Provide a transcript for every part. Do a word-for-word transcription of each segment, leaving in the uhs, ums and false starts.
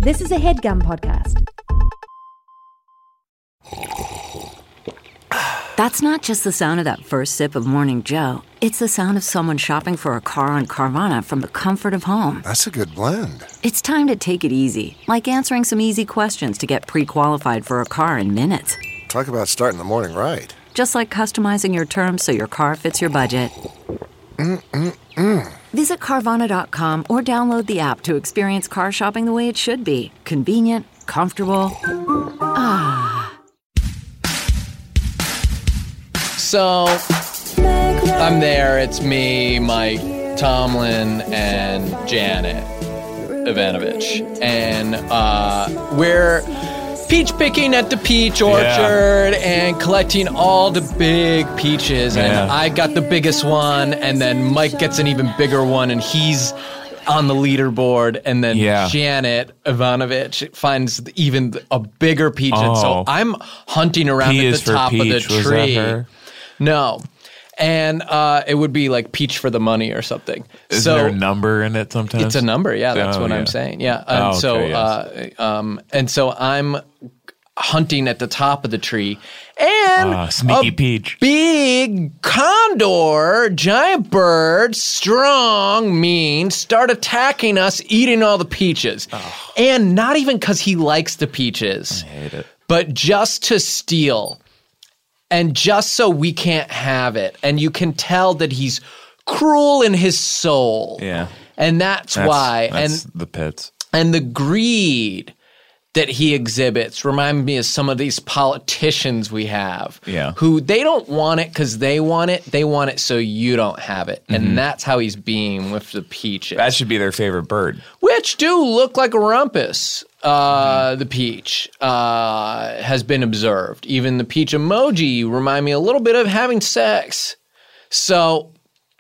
This is a HeadGum podcast. That's not just the sound of that first sip of Morning Joe. It's the sound of someone shopping for a car on Carvana from the comfort of home. That's a good blend. It's time to take it easy, like answering some easy questions to get pre-qualified for a car in minutes. Talk about starting the morning right. Just like customizing your terms so your car fits your budget. Mm-mm-mm. Visit Carvana dot com or download the app to experience car shopping the way it should be. Convenient, comfortable. Ah. So, I'm there. It's me, Mike Tomlin, and Janet Ivanovich. And uh, we're peach picking at the peach orchard yeah. and collecting all the big peaches. And yeah. I got the biggest one, and then Mike gets an even bigger one, and he's on the leaderboard. And then yeah. Janet Ivanovich finds even a bigger peach. Oh. And so I'm hunting around P at is the top for peach. of the Was tree. that her? No. And uh, it would be like peach for the money or something. Is so, there a number in it sometimes? It's a number, yeah. That's oh, what yeah. I'm saying. Yeah. And oh, okay, so yes. uh, um, and so I'm hunting at the top of the tree. And uh, sneaky a peach. big condor, giant bird, strong, mean, start attacking us, eating all the peaches. Oh. And not even because he likes the peaches. I hate it. But just to steal. And just so we can't have it. And you can tell that he's cruel in his soul. Yeah. And that's, that's why. That's and the pits. And the greed that he exhibits remind me of some of these politicians we have. Yeah. Who they don't want it because they want it. They want it so you don't have it. And Mm-hmm. that's how he's being with the peaches. That should be their favorite bird. Which do look like a rumpus. Uh, the peach uh, has been observed. Even the peach emoji remind me a little bit of having sex. So,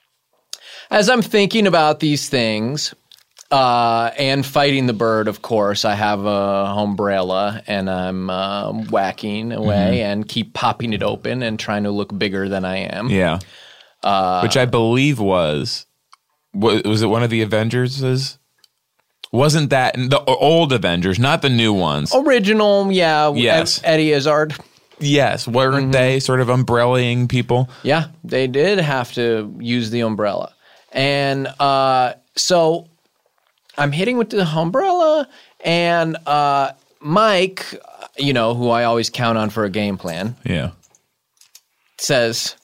as I'm thinking about these things uh, and fighting the bird, of course, I have a umbrella and I'm uh, whacking away mm-hmm. and keep popping it open and trying to look bigger than I am. Yeah, uh, which I believe was was it one of the Avengerses? Wasn't that the old Avengers, not the new ones? Original, yeah. Yes. Ed, Eddie Izzard. Yes. Weren't mm-hmm. they sort of umbrellaing people? Yeah, they did have to use the umbrella. And uh, so I'm hitting with the umbrella, and uh, Mike, you know, who I always count on for a game plan, yeah, says,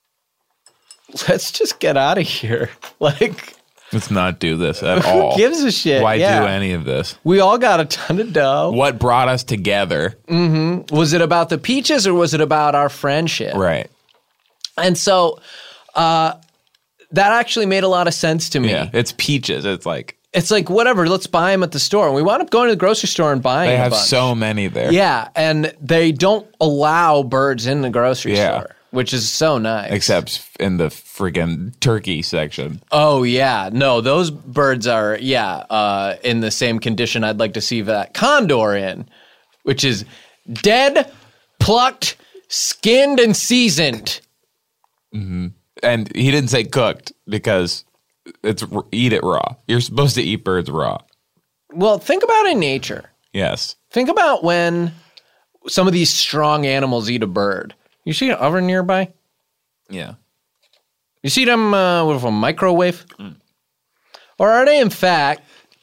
let's just get out of here. Like... Let's not do this at all. Who gives a shit? Why yeah. do any of this? We all got a ton of dough. What brought us together? Mm-hmm. Was it about the peaches or was it about our friendship? Right. And so uh, that actually made a lot of sense to me. Yeah, it's peaches. It's like... It's like, whatever, let's buy them at the store. And we wound up going to the grocery store and buying They a have bunch. so many there. Yeah, and they don't allow birds in the grocery yeah. store. Which is so nice. Except in the friggin' turkey section. Oh, yeah. No, those birds are, yeah, uh, in the same condition I'd like to see that condor in, which is dead, plucked, skinned, and seasoned. Mm-hmm. And he didn't say cooked because it's eat it raw. You're supposed to eat birds raw. Well, think about in nature. Yes. Think about when some of these strong animals eat a bird. You see an oven nearby? Yeah. You see them uh, with a microwave? Mm. Or are they, in fact,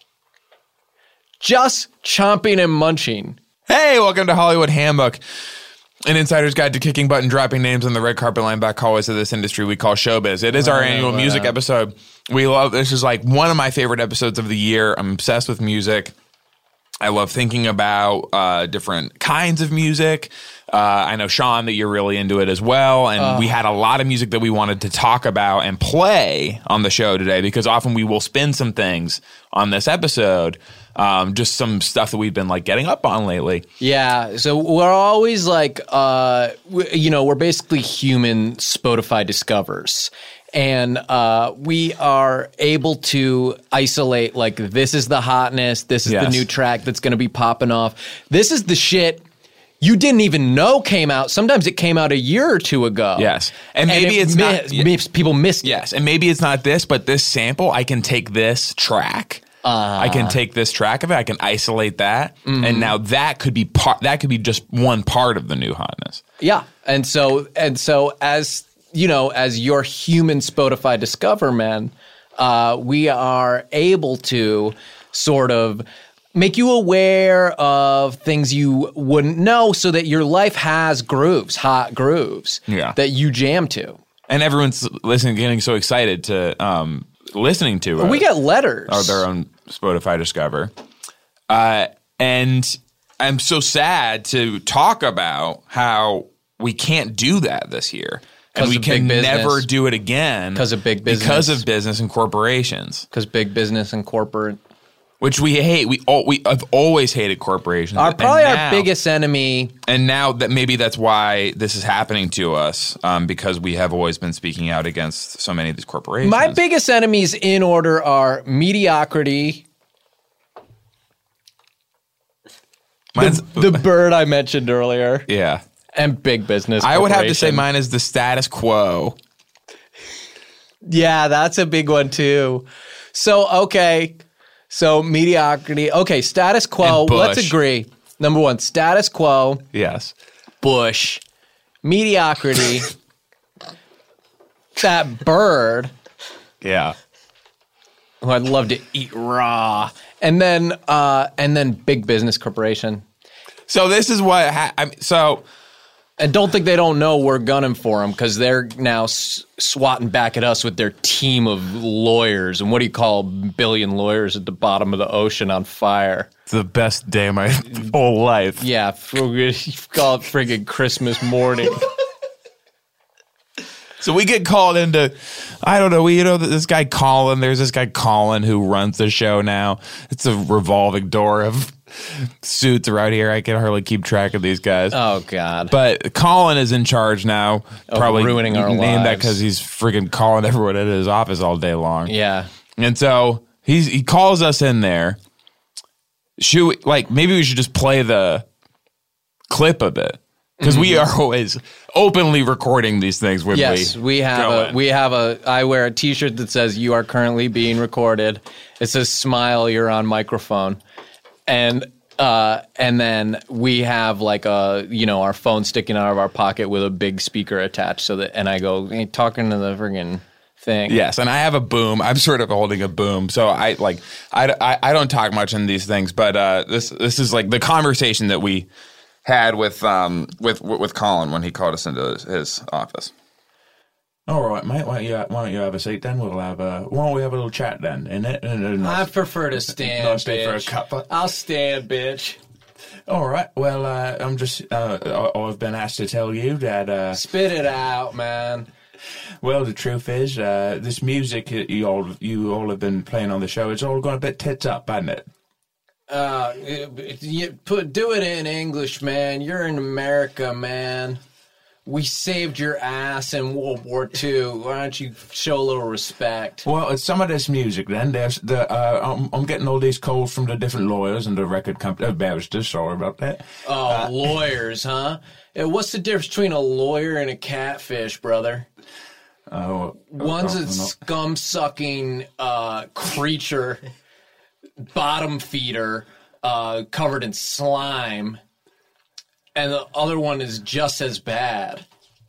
just chomping and munching? Hey, welcome to Hollywood Handbook, an insider's guide to kicking butt and dropping names on the red carpet line back hallways of this industry we call showbiz. It is our oh, annual wow. music episode. We love this. Is like one of my favorite episodes of the year. I'm obsessed with music. I love thinking about uh, different kinds of music. Uh, I know, Sean, that you're really into it as well. And uh, we had a lot of music that we wanted to talk about and play on the show today because often we will spin some things on this episode, um, just some stuff that we've been like getting up on lately. Yeah. So we're always like, uh, we, you know, we're basically human Spotify discovers. And uh, we are able to isolate, like, this is the hotness. This is yes. the new track that's going to be popping off. This is the shit you didn't even know came out. Sometimes it came out a year or two ago. Yes. And maybe and it it's mi- not. mi- people missed Yes. it. And maybe it's not this, but this sample, I can take this track Uh, I can take this track of it. I can isolate that, mm-hmm. and now that could be part. That could be just one part of the new hotness. Yeah, and so and so as you know, as your human Spotify Discover man, uh, we are able to sort of make you aware of things you wouldn't know, so that your life has grooves, hot grooves, yeah. that you jam to, and everyone's listening, getting so excited to um, listening to. Uh, we get letters or their own Spotify Discover, uh, and I'm so sad to talk about how we can't do that this year, and we can never do it again because of big business, because of business and corporations, because big business and corporate, which we hate. We all, we have always hated corporations. Are probably now, our biggest enemy. And now that maybe that's why this is happening to us, um, because we have always been speaking out against so many of these corporations. My biggest enemies in order are mediocrity, the, the bird I mentioned earlier, yeah, and big business. I would have to say mine is the status quo. Yeah, that's a big one too. So, okay. So mediocrity. Okay, status quo. Let's agree. Number one, status quo. Yes. Bush. Mediocrity. That bird. Yeah. Who I'd love to eat raw. And then, uh, and then big business corporation. So this is what. Ha- I mean, so. And don't think they don't know we're gunning for them, because they're now s- swatting back at us with their team of lawyers. And what do you call a billion lawyers at the bottom of the ocean on fire? It's the best day of my whole life. Yeah, you call it friggin' Christmas morning. So we get called into, I don't know, we, you know, this guy Colin, there's this guy Colin who runs the show now. It's a revolving door of suits around here. I can hardly keep track of these guys. Oh, God. But Colin is in charge now. Of probably ruining our named lives. that because he's freaking calling everyone in his office all day long. Yeah. And so he's he calls us in there. Should we, like, maybe we should just play the clip of it. Because mm-hmm. we are always openly recording these things when yes, we Yes, we have a, we have a, I wear a t-shirt that says you are currently being recorded. It says smile, you're on microphone. And, uh, and then we have like a, you know, our phone sticking out of our pocket with a big speaker attached, so that, and I go, hey, talking to the friggin' thing. Yes, and I have a boom. I'm sort of holding a boom. So I like, I, I, I don't talk much in these things, but, uh, this, this is like the conversation that we had with um with with Colin when he called us into his, his office. All right, mate. Why don't you why don't you have a seat then? We'll have a why don't we have a little chat then? In it, I prefer to stand. Nice bitch. for a cuppa. I'll stand, bitch. All right. Well, uh, I'm just uh, I, I've been asked to tell you that. Uh, Spit it out, man. Well, the truth is, uh, this music you all you all have been playing on the show, it's all gone a bit tits up, hasn't it? Uh, you put do it in English, man. You're in America, man. We saved your ass in World War Two. Why don't you show a little respect? Well, it's some of this music then. There's the uh, I'm, I'm getting all these calls from the different lawyers and the record company. Oh, barristers, sorry about that. Oh, uh, lawyers, huh? What's the difference between a lawyer and a catfish, brother? Uh, One's a scum-sucking uh, creature. Bottom feeder, uh, covered in slime, and the other one is just as bad.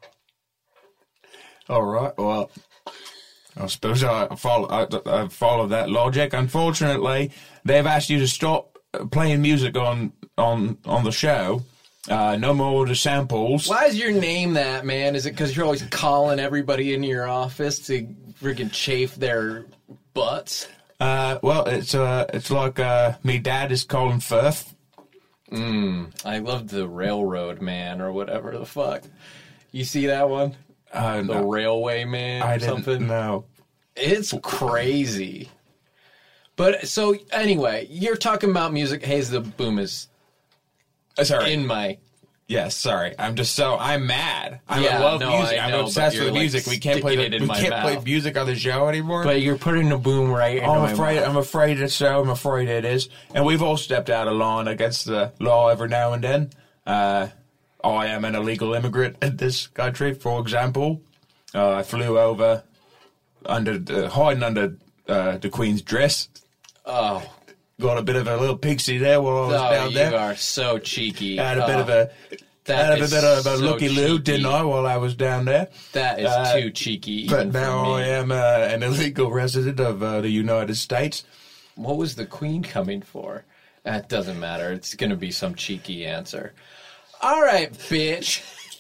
All right, well, I suppose I follow I, I follow that logic. Unfortunately, they've asked you to stop playing music on on on the show. Uh, no more of the samples. Why is your name that, man? Is it because you're always calling everybody into your office to freaking chafe their butts? Uh, well, it's uh, it's like uh, me dad is Colin Firth. Mm, I love the Railroad Man or whatever the fuck. You see that one? Uh, the no. Railway Man or I didn't something? know. It's crazy. But, so, anyway, you're talking about music. Hayes, the boom is uh, sorry. in my... Yes, sorry. I'm just so I'm mad. I yeah, love no, music. I I'm know, obsessed with like music. We can't play. The, we can't mouth. play music on the show anymore. But you're putting the boom right. I'm into afraid. my mouth. I'm afraid it's so. I'm afraid it is. And we've all stepped out of line against the law every now and then. Uh, I am an illegal immigrant in this country, for example. Uh, I flew over under the, hiding under uh, the Queen's dress. Oh. Got a bit of a little pixie there while I was Oh, down you there. are so cheeky. Had a Oh, bit of a that had a is bit of a so looky-loo, cheeky. didn't I, while I was down there? That is Uh, too cheeky But even for now me. I am uh, an illegal resident of uh, the United States. What was the queen coming for? That doesn't matter. It's going to be some cheeky answer. All right, bitch.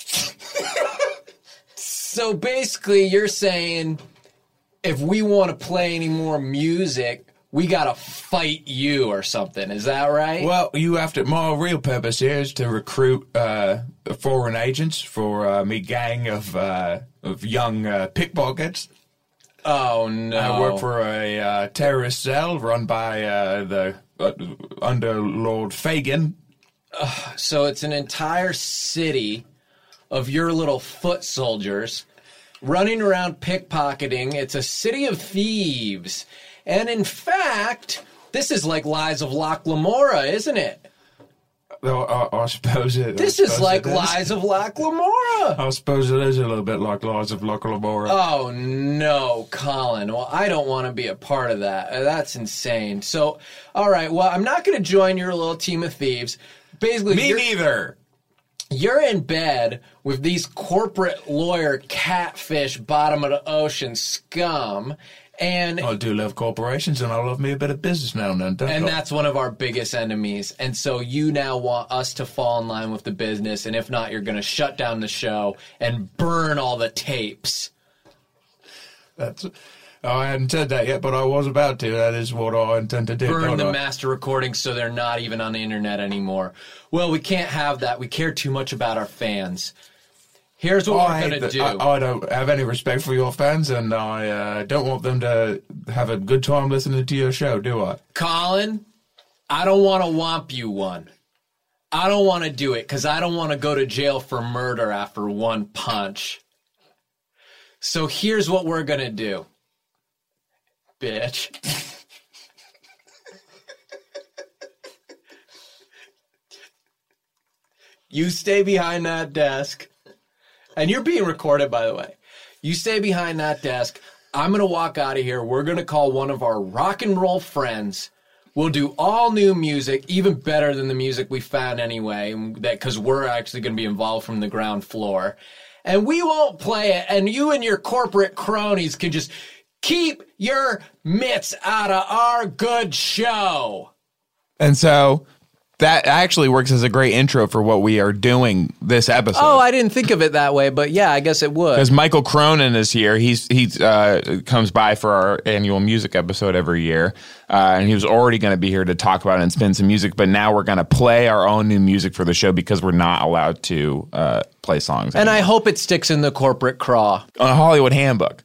So basically, you're saying if we want to play any more music, we got to fight you or something. Is that right? Well, you have to. My real purpose here is to recruit uh, foreign agents for uh, me gang of uh, of young uh, pickpockets. Oh, no. I work for a uh, terrorist cell run by uh, the uh, under Lord Fagin. So it's an entire city of your little foot soldiers running around pickpocketing. It's a city of thieves. And in fact, this is like Lies of Loch Lamora, isn't it? Oh, I, I suppose it. This I is suppose like it Lies of Loch Lamora. I suppose it is a little bit like Lies of Loch Lamora. Oh, no, Colin. Well, I don't want to be a part of that. Uh, That's insane. So, all right, well, I'm not going to join your little team of thieves. Basically, Me you're, neither. you're in bed with these corporate lawyer catfish bottom of the ocean scum, and I do love corporations, and I love me a bit of business now and then, don't and I? that's one of our biggest enemies. And so you now want us to fall in line with the business, and if not, you're going to shut down the show and burn all the tapes. That's, oh, I hadn't said that yet, but I was about to. That is what I intend to do. Burn don't the I? master recordings so they're not even on the internet anymore. Well, we can't have that. We care too much about our fans. Here's what I, we're going to hate do. that- I, I don't have any respect for your fans, and I uh, don't want them to have a good time listening to your show, do I? Colin, I don't want to whomp you one. I don't want to do it because I don't want to go to jail for murder after one punch. So here's what we're going to do. Bitch. You stay behind that desk. And you're being recorded, by the way. You stay behind that desk. I'm going to walk out of here. We're going to call one of our rock and roll friends. We'll do all new music, even better than the music we found anyway, that because we're actually going to be involved from the ground floor. And we won't play it, and you and your corporate cronies can just keep your mitts out of our good show. And so that actually works as a great intro for what we are doing this episode. Oh, I didn't think of it that way, but yeah, I guess it would. Because Michael Cronin is here. He's he's uh, comes by for our annual music episode every year, uh, and he was already going to be here to talk about it and spin some music. But now we're going to play our own new music for the show because we're not allowed to uh, play songs. And I anymore. hope it sticks in the corporate craw. on a Hollywood Handbook.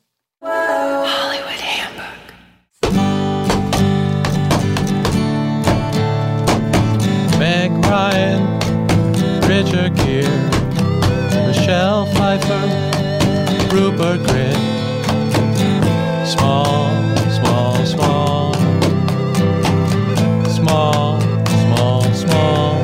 Meg Ryan, Richard Gere, Michelle Pfeiffer, Rupert Grint. Small, small, small. Small, small, small.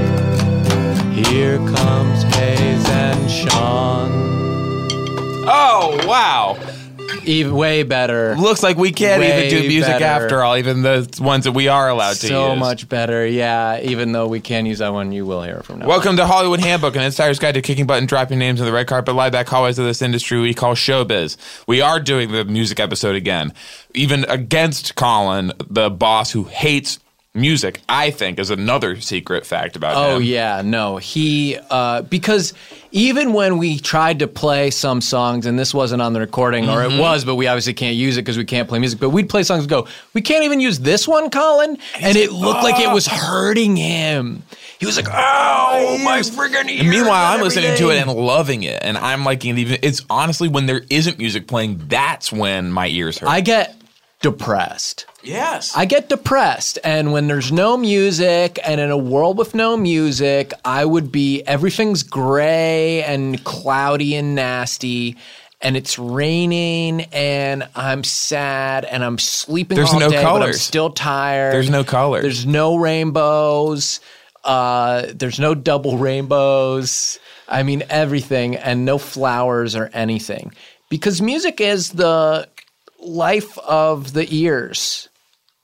Here comes Hayes and Sean. Oh wow! Even way better. Looks like we can't Way even do music better. after all, even the ones that we are allowed to use. So much better, yeah. Even though we can use that one, you will hear it from now on. Welcome to Hollywood Handbook, an insider's guide to kicking butt and dropping names in the red carpet, lie back hallways of this industry we call showbiz. We are doing the music episode again, even against Colin, the boss who hates music. I think is another secret fact about him. Oh, yeah, no. He, uh, because even when we tried to play some songs, and this wasn't on the recording, or it was, but we obviously can't use it because we can't play music, but we'd play songs and go, we can't even use this one, Colin? And it looked like it was hurting him. He was like, oh, my friggin' ears. And meanwhile, I'm and listening to it everything." and loving it, and I'm liking it. Even it's honestly when there isn't music playing, that's when my ears hurt. I get depressed. yes. I get depressed, and when there's no music, and in a world with no music, I would be, everything's gray and cloudy and nasty, and it's raining, and I'm sad, and I'm sleeping There's all no day, but I'm colors. still tired. There's no colors. There's no rainbows. Uh, there's no double rainbows. I mean, everything, and no flowers or anything. Because music is the life of the ears.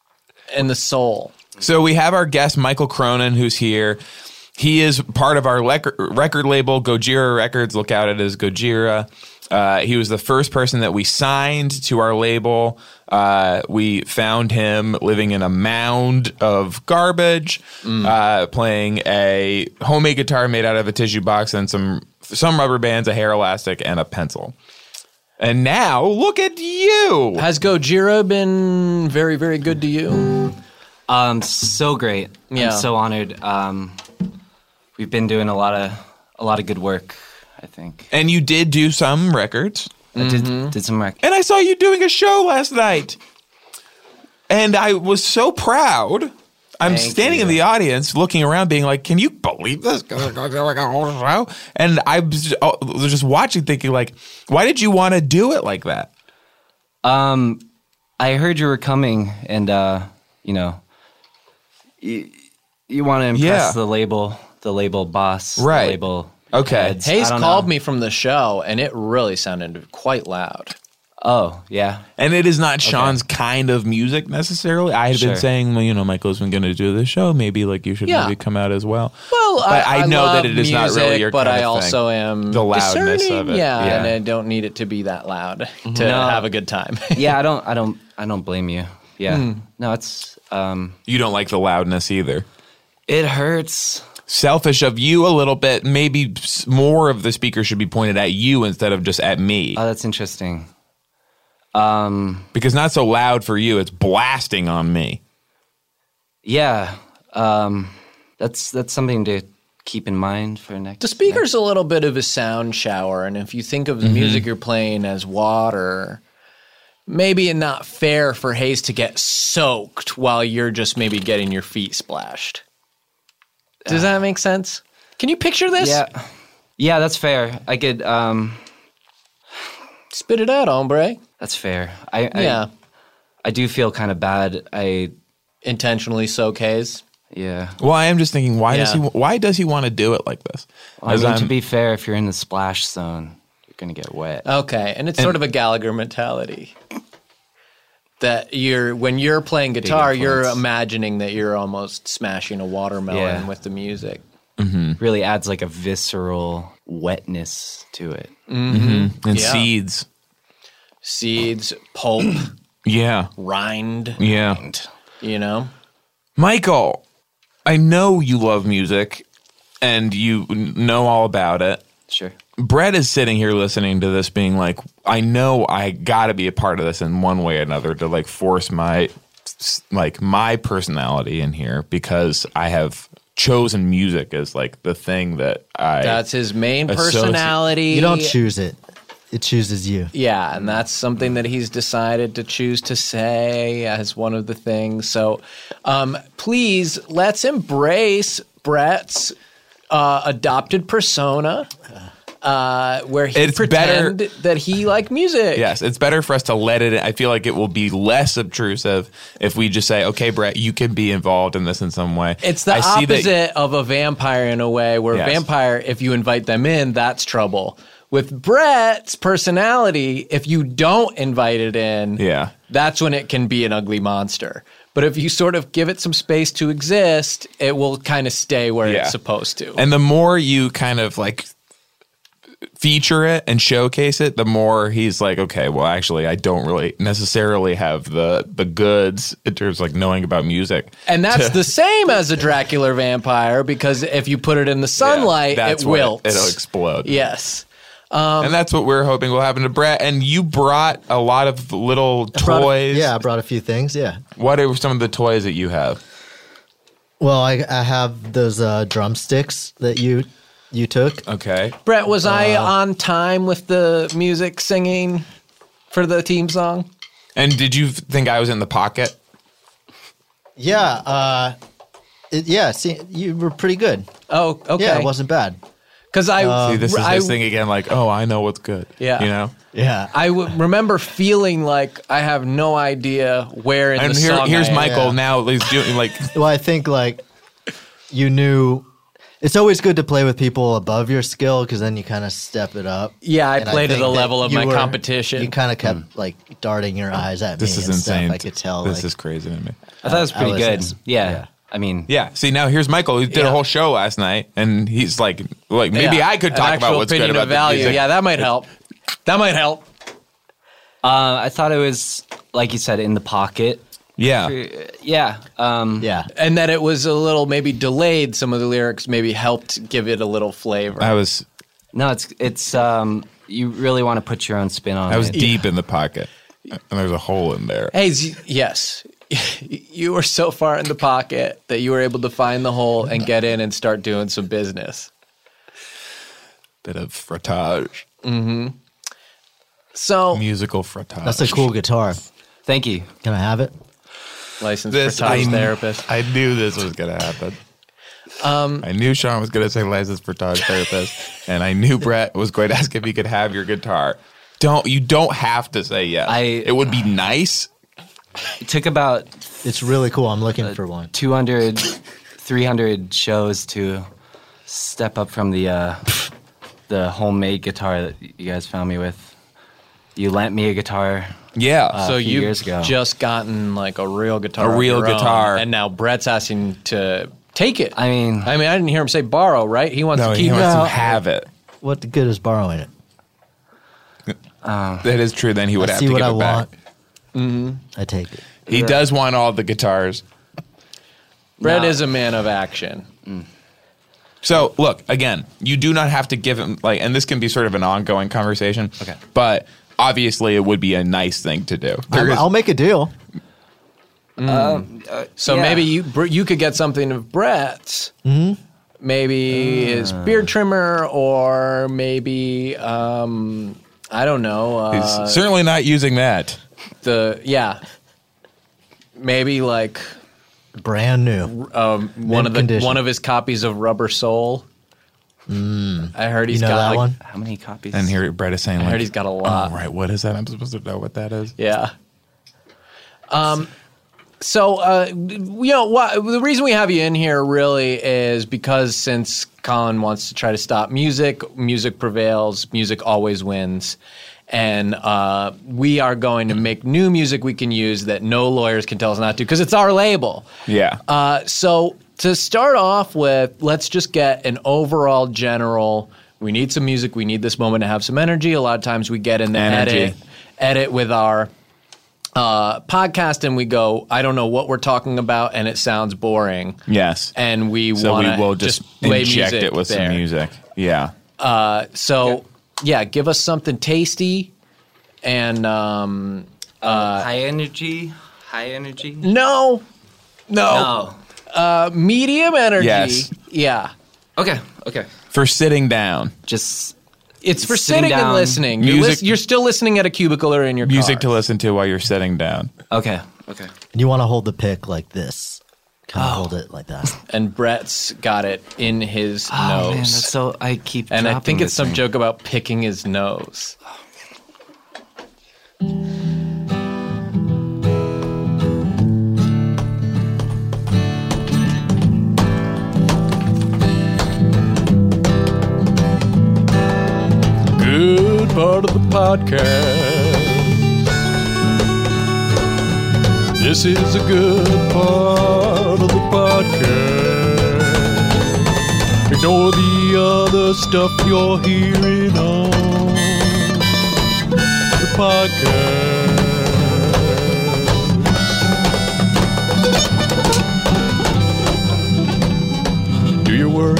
and the soul. So we have our guest, Michael Cronin, who's here. He is part of our lec- record label, Gojira Records. Look out, it is Gojira. Uh, he was the first person that we signed to our label. Uh, we found him living in a mound of garbage, mm. uh, playing a homemade guitar made out of a tissue box and some some rubber bands, a hair elastic, and a pencil. And now, look at you. Has Gojira been very, very good to you? Um, so great. Yeah. I'm so honored. Um, we've been doing a lot of a lot of good work, I think. And you did do some records. I did did some records. And I saw you doing a show last night. And I was so proud. I'm Thank standing you. in the audience looking around being like, can you believe this? And I was just watching thinking like, why did you want to do it like that? Um, I heard you were coming, and uh, you know, you, you want to impress Yeah. the label, the label boss, Right. The label. Okay. heads. Hayes I don't called know. me from the show, and it really sounded quite loud. Oh yeah, And it is not Sean's kind of music necessarily. I had Sure. been saying, well, you know, Michael's been going to do this show. Maybe like you should Yeah. maybe come out as well. Well, But I, I, know love that it is not really music, your but kind I of thing. also am The loudness discerning, of it. Yeah, Yeah. and I don't need it to be that loud to No. have a good time. yeah. I don't, I don't, I don't blame you. Yeah. Hmm. No, it's um, You don't like the loudness either. it hurts. Selfish of you a little bit. Maybe s- more of the speaker should be pointed at you instead of just at me. Oh, that's interesting. Um, Because not so loud for you. It's blasting on me. yeah. Um, that's that's something to keep in mind for next. The speaker's a little bit of a sound shower, and if you think of the Mm-hmm. music you're playing as water, maybe it's not fair for Hayes to get soaked while you're just maybe getting your feet splashed. Does that make sense? Can you picture this? Yeah. Yeah, that's fair. I could. Um, Spit it out, hombre. that's fair. I, I Yeah. I do feel kind of bad. I Intentionally soak Hayes. yeah. Well, I am just thinking, why does he? Yeah. Why does he want to do it like this? I As mean, I'm- to be fair, if you're in the splash zone, you're gonna get wet. Okay, and it's sort of a Gallagher mentality. That you're when you're playing guitar, you're influence. imagining that you're almost smashing a watermelon Yeah. with the music. Really adds like a visceral wetness to it. and Yeah. seeds. Seeds, pulp, Yeah, rind, yeah. you know? Michael, I know you love music, and you know all about it. Sure. Brett is sitting here listening to this being like, I know I got to be a part of this in one way or another to like force my like my personality in here because I have chosen music as like the thing that I That's his main Associate- personality. You don't choose it. It chooses you. Yeah, and that's something that he's decided to choose to say as one of the things. So um, please, let's embrace Brett's uh, adopted persona. Uh, where he It's pretend better- that he like music. Yes, it's better for us to let it. I feel like it will be less obtrusive if we just say, "Okay, Brett, you can be involved in this in some way." It's the I see that- opposite of a vampire in a way, where Yes. a vampire, if you invite them in, that's trouble. With Brett's personality, if you don't invite it in, Yeah. that's when it can be an ugly monster. But if you sort of give it some space to exist, it will kind of stay where Yeah. it's supposed to. And the more you kind of like feature it and showcase it, the more he's like, okay, well, actually, I don't really necessarily have the the goods in terms of like knowing about music. And that's the same as a Dracula vampire, because if you put it in the sunlight, Yeah, that's it what wilts. It'll explode. Yes. and that's what we're hoping will happen to Brett. And you brought a lot of little Brought a- toys. yeah, I brought a few things. Yeah. What are some of the toys that you have? Well, I, I have those uh, drumsticks that you you took. Okay. Brett, was Uh, I on time with the music singing for the team song? And did you think I was in the pocket? Yeah. Uh, it, yeah. See, you were pretty good. Oh, okay. Yeah, it wasn't bad. Because I, See, this is I, this thing again, like, oh, I know what's good. Yeah. You know? Yeah. I w- remember feeling like I have no idea where in And the here, song here's I am. Michael Yeah. now. He's doing like, Well, I think like you knew It's always good to play with people above your skill because then you kind of step it up. Yeah, I And play to think the that level of you my were- competition. You kind of kept like darting your eyes at This me is and insane. stuff. I could tell. This like, is crazy to me. I thought it was I pretty was good. ins- Yeah. yeah. I mean, Yeah. See, now here's Michael who did Yeah. a whole show last night, and he's like, like maybe Yeah, I could an talk actual about what's good opinion about of the value. music. Yeah, that might help. That might help. uh, I thought it was, like you said, in the pocket. Yeah. Yeah. Um, yeah. And that it was a little maybe delayed. Some of the lyrics maybe helped give it a little flavor. I was No, it's, it's um, you really want to put your own spin on I was it. deep in the pocket, and there's a hole in there. Hey, z- yes. You were so far in the pocket that you were able to find the hole and get in and start doing some business. Bit of frottage, So, musical frottage. That's a cool guitar. Thank you. Can I have it? licensed This frottage I, therapist. I knew this was gonna happen. Um, I knew Sean was gonna say licensed frottage therapist, and I knew Brett was going to ask if he could have your guitar. Don't you don't have to say yes. I- it would be nice. It took about It's really cool. I'm looking for one. two hundred, three hundred shows to step up from the uh, the homemade guitar that you guys found me with. You lent me a guitar. Yeah. Uh, so a few you've years ago. just gotten like a real guitar, A of real your own, guitar. and now Brett's asking to take it. I mean, I mean, I didn't hear him say borrow, right? He wants no, to he keep wants it. No. to have it. What good is borrowing it? That is true. Then he would I have see to what give I it back. want. I take it. He does want all the guitars. Brett No. is a man of action. So look, again, you do not have to give him like, and this can be sort of an ongoing conversation. Okay. But obviously, it would be a nice thing to do. There I'm- is- I'll make a deal. So Yeah. maybe you Br- you could get something of Brett's. Mm-hmm. Maybe his beard trimmer, or maybe um, I don't know. he's Uh, certainly not using that. the yeah, maybe like Brand new. um, one of the condition. one of his copies of Rubber Soul. I heard he's You know got that like, one? how many copies? And here Brett is saying, I like, heard he's got a lot. Oh, right. What is that? I'm supposed to know what that is. Yeah. Um. So, uh, you know, what, the reason we have you in here really is because since Colin wants to try to stop music, music prevails, music always wins. And uh, we are going to make new music we can use that no lawyers can tell us not to because it's our label. Yeah. Uh, so to start off with, let's just get an overall general. We need some music. We need this moment to have some energy. A lot of times we get in the Energy. edit, edit with our uh, podcast and we go, I don't know what we're talking about, and it sounds boring. Yes. And we so want we to will just, play inject music it with there. some music. Yeah. Uh, so yeah, give us something tasty and um, uh, high energy. High energy. no, no, No. Uh, medium energy. Yes. Yeah. Okay. Okay. For sitting down. Just It's for Sitting sitting, and down. listening. You're, Music- lis- you're still listening at a cubicle or in your Music to car. listen to while you're sitting down. okay. Okay. And you want to hold the pick like this. Kind of Oh. hold it like that. And Brett's got it in his Oh nose. man, that's so. I keep. and I dropping think it's this some thing. joke about picking his nose. Good part of the podcast. This is a good part of the podcast. Ignore the other stuff you're hearing on the podcast. Do your work.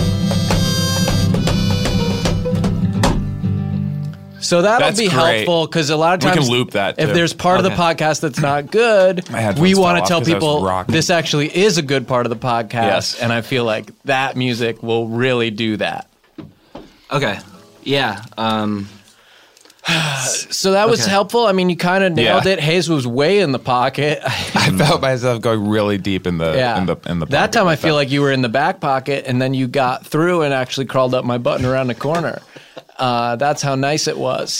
So that'll That's be great. helpful because a lot of We times can loop that, if too. there's part of the Okay. podcast that's not good, My headphones we fell want to off tell 'cause I was people rocking. this actually is a good part of the podcast. Yes. And I feel like that music will really do that. Okay. Yeah. Um. So that was Okay. helpful. I mean, you kind of nailed Yeah. it. Hayes was way in the pocket. I felt myself going really deep in the yeah. in the in the that pocket time I with feel that. like you were in the back pocket and then you got through and actually crawled up my button around the corner. Uh, that's how nice it was.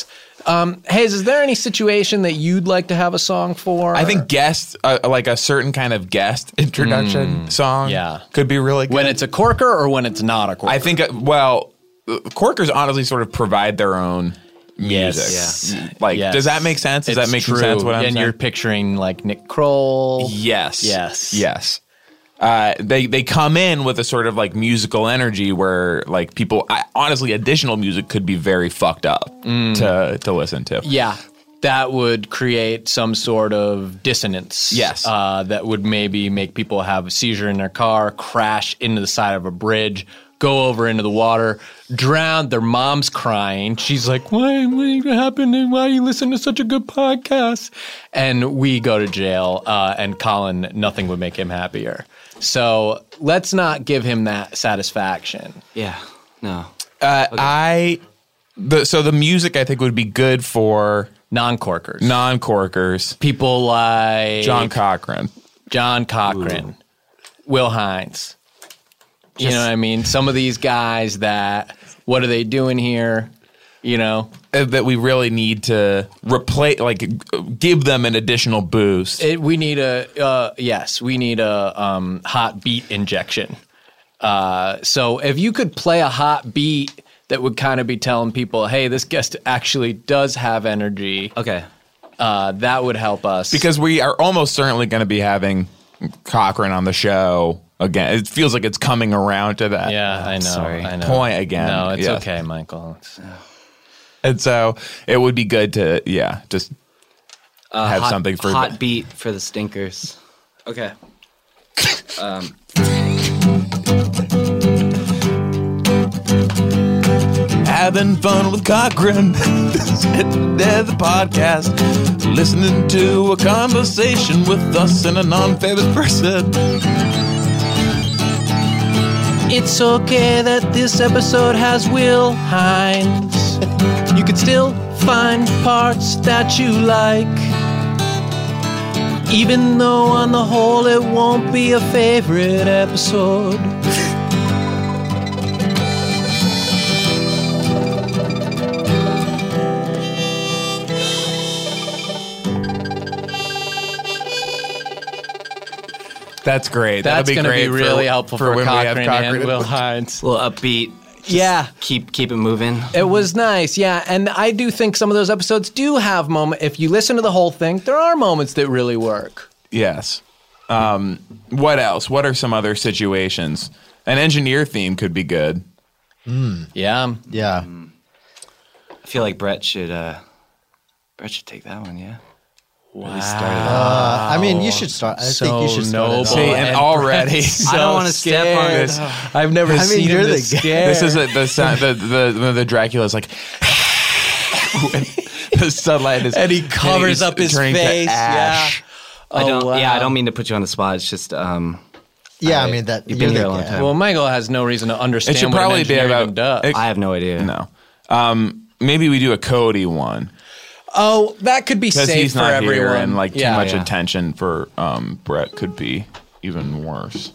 Um, Hayes, is there any situation that you'd like to have a song for? I think guest, uh, like a certain kind of guest introduction song, yeah. could be really good. When it's a corker or when it's not a corker? I think, uh, well, uh, corkers honestly sort of provide their own music. Yes. Yeah. Like, Yes. does that make sense? Does It's that make true. sense? What I'm and saying? you're picturing like Nick Kroll. Yes. Yes. Yes. Uh, they they come in with a sort of like musical energy where like people, I, honestly, additional music could be very fucked up to to listen to. Yeah. That would create some sort of dissonance. Yes. Uh, that would maybe make people have a seizure in their car, crash into the side of a bridge, go over into the water, drown. Their mom's crying. She's like, why, what happened? Why are you listening to such a good podcast? And we go to jail, uh, and Colin, nothing would make him happier. So let's not give him that satisfaction. Yeah. No. Uh, I the so the music I think would be good for Non-corkers. non-corkers. People like John Cochran. John Cochran, Will Hines. You know what I mean? Some of these guys that, what are they doing here? You know? Uh, that we really need to replace, like, uh, give them an additional boost. It, we need a, uh, yes, we need a um, hot beat injection. Uh, so if you could play a hot beat that would kind of be telling people, hey, this guest actually does have energy, Okay. uh, that would help us. Because we are almost certainly going to be having Cochran on the show again. It feels like it's coming around to that yeah, I know. Sorry. I know. point again. No, it's Yes. okay, Michael. It's, And so it would be good to, yeah, just Uh, have hot, something for hot the- beat for the stinkers. Okay. um, having fun with Cochran. They're the podcast. Listening to a conversation with us and a non-famous person. It's okay that this episode has Will Hines. You could still find parts that you like, even though on the whole it won't be a favorite episode. That's great. That's That'll be going to great be really for, helpful for, for, when Cochran, we have Cochran. and Will Hines. a little upbeat. Just Yeah. Keep keep it moving. It was nice, yeah. And I do think some of those episodes do have moments. If you listen to the whole thing, there are moments that really work. Yes. Um, what else? What are some other situations? An engineer theme could be good. Yeah. Yeah. I feel like Brett should uh Brett should take that one, yeah. Wow. Really started it. Uh, I mean, you should start. I think you should start. noble. it off. See, and already- Brett's I don't so wanna step on scared. this. I've never I mean, seen you're him the this guy. scared. This is a, the, sound, the the the the Dracula's like when the sunlight is And he covers he's up his turning to face, ash. I Oh, don't yeah, I wow. don't mean to put you on the spot. It's just um Yeah, I, I- mean that. you've you're been here the a long guy. time. Well, Michael has no reason to understand It should what probably an be engineer about- even does. it- I have no idea. No. Um, maybe we do a Cody one oh, that could be because safe he's for not everyone. here and like yeah, too much yeah. attention for um, Brett could be even worse.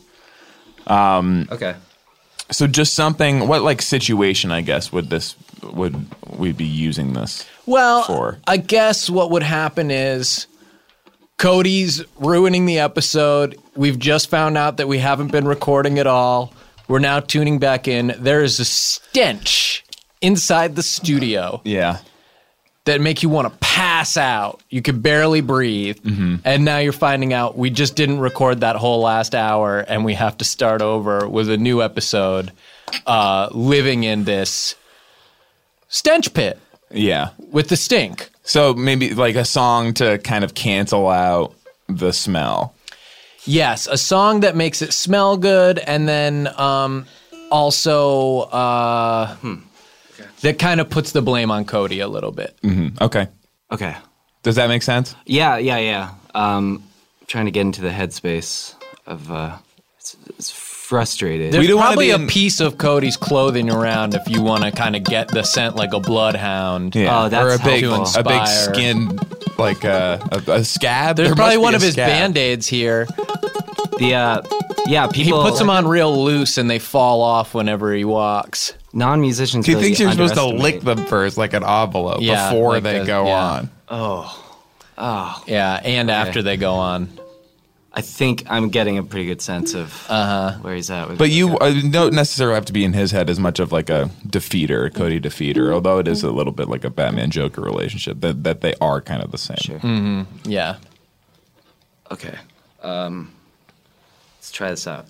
Okay. So just something. What like situation? I guess would this would we be using this? Well, for? I guess what would happen is Cody's ruining the episode. We've just found out that we haven't been recording at all. We're now tuning back in. There is a stench inside the studio Yeah. that make you want to pass out. You could barely breathe. Mm-hmm. And now you're finding out we just didn't record that whole last hour and we have to start over with a new episode uh, living in this stench pit Yeah. with the stink. So maybe like a song to kind of cancel out the smell. Yes, a song that makes it smell good, and then um, also uh, that kind of puts the blame on Cody a little bit. Mm-hmm. Okay. Okay. Does that make sense? Yeah, yeah, yeah. Um trying to get into the headspace of uh it's, it's frustrated. There's don't wanna probably be a in- piece of Cody's clothing around if you want to kind of get the scent like a bloodhound. Yeah. Oh, that's or a big, helpful. a big Inspire. skin, like a, a, a scab. There's There probably must be one a of his scab. Band-Aids here. The uh yeah, He people puts them on real loose and they fall off whenever he walks. Non-musicians. He really thinks you're supposed to underestimate. lick them first, like an envelope, Yeah, before like they a- go yeah. on. Oh, oh. Yeah, and after they go on. I think I'm getting a pretty good sense of uh-huh. where he's at with But it. you uh, don't necessarily have to be in his head as much of like a defeater, Cody defeater, although it is a little bit like a Batman Joker relationship, that, that they are kind of the same. Sure. Yeah. Okay. Um, let's try this out.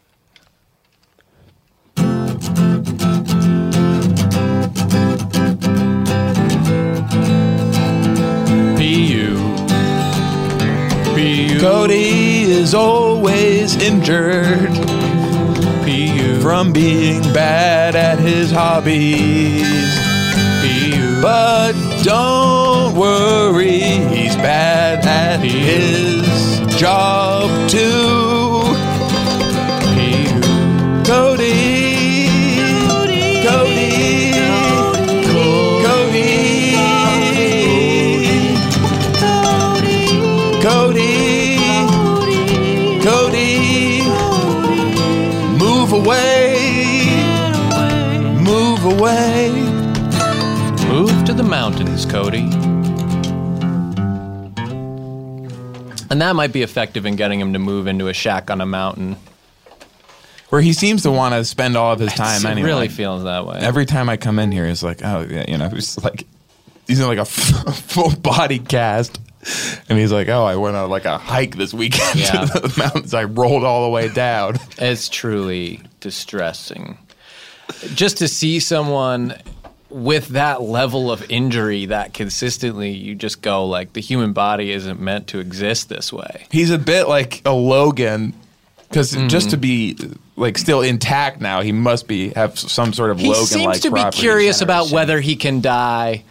P U. P U. Cody is always injured P U. from being bad at his hobbies. P U. But don't worry, he's bad at his job too. P U. Cody, Cody, Cody, Cody, Cody, move away, move away. Move to the mountains, Cody. And that might be effective in getting him to move into a shack on a mountain. Where he seems to want to spend all of his time it anyway. really feels that way. Every time I come in here, he's like, oh, yeah, you know, he's like, he's in like a f- full body cast. And he's like, oh, I went on like a hike this weekend Yeah. to the mountains. I rolled all the way down. It's truly distressing. Just to see someone with that level of injury that consistently, you just go like, the human body isn't meant to exist this way. He's a bit like a Logan, because just to be like still intact now, he must be have some sort of He Logan-like seems to be properties. curious about whether he can die.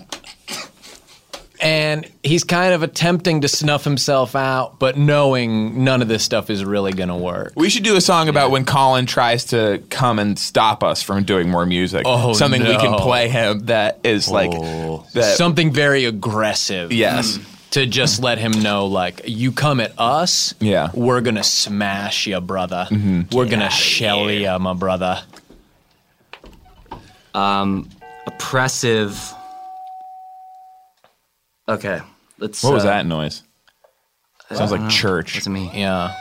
And he's kind of attempting to snuff himself out, but knowing none of this stuff is really going to work. We should do a song about when Colin tries to come and stop us from doing more music. Oh, Something we can no. play him that is like that. Something very aggressive. Yes. To just let him know, like, you come at us, Yeah. we're going to smash you, brother. We're going to shell you, my brother. Um, oppressive. Okay, let's. What was uh, that noise? Sounds like church. That's me. Yeah.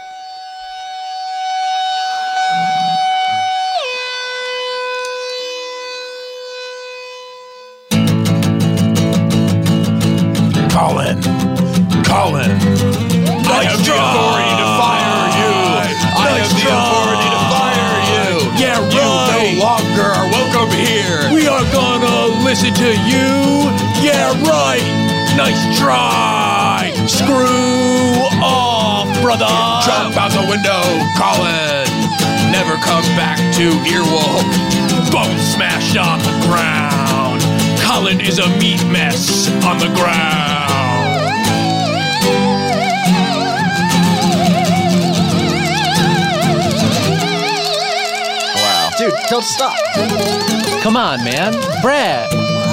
Colin, Colin, I have the authority to fire you. I have the authority to fire you. Yeah, You right. no longer are welcome here. We are gonna listen to you. Yeah, right. Nice try. Screw off, brother. Jump out the window, Colin. Never come back to Earwolf. Bone smashed on the ground. Colin is a meat mess on the ground. Wow. Dude, don't stop. Come on, man. Brad.